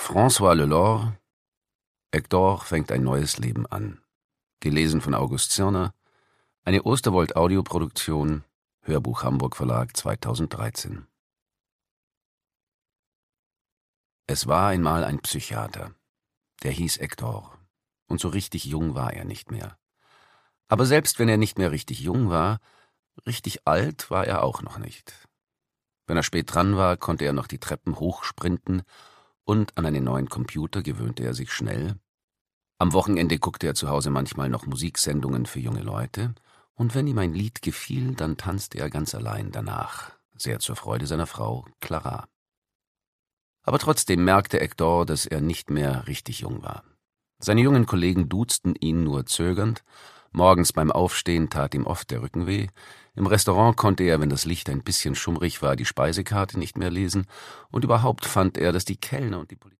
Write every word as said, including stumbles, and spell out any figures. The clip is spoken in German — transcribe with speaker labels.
Speaker 1: François Lelore, Hector fängt ein neues Leben an. Gelesen von August Zirner, eine Osterwold-Audioproduktion, Hörbuch Hamburg Verlag zweitausenddreizehn. Es war einmal ein Psychiater, der hieß Hector, und so richtig jung war er nicht mehr. Aber selbst wenn er nicht mehr richtig jung war, richtig alt war er auch noch nicht. Wenn er spät dran war, konnte er noch die Treppen hochsprinten, und an einen neuen Computer gewöhnte er sich schnell. Am Wochenende guckte er zu Hause manchmal noch Musiksendungen für junge Leute, und wenn ihm ein Lied gefiel, dann tanzte er ganz allein danach, sehr zur Freude seiner Frau Clara. Aber trotzdem merkte Hector, dass er nicht mehr richtig jung war. Seine jungen Kollegen duzten ihn nur zögernd, morgens beim Aufstehen tat ihm oft der Rücken weh, im Restaurant konnte er, wenn das Licht ein bisschen schummrig war, die Speisekarte nicht mehr lesen, und überhaupt fand er, dass die Kellner und die Polizei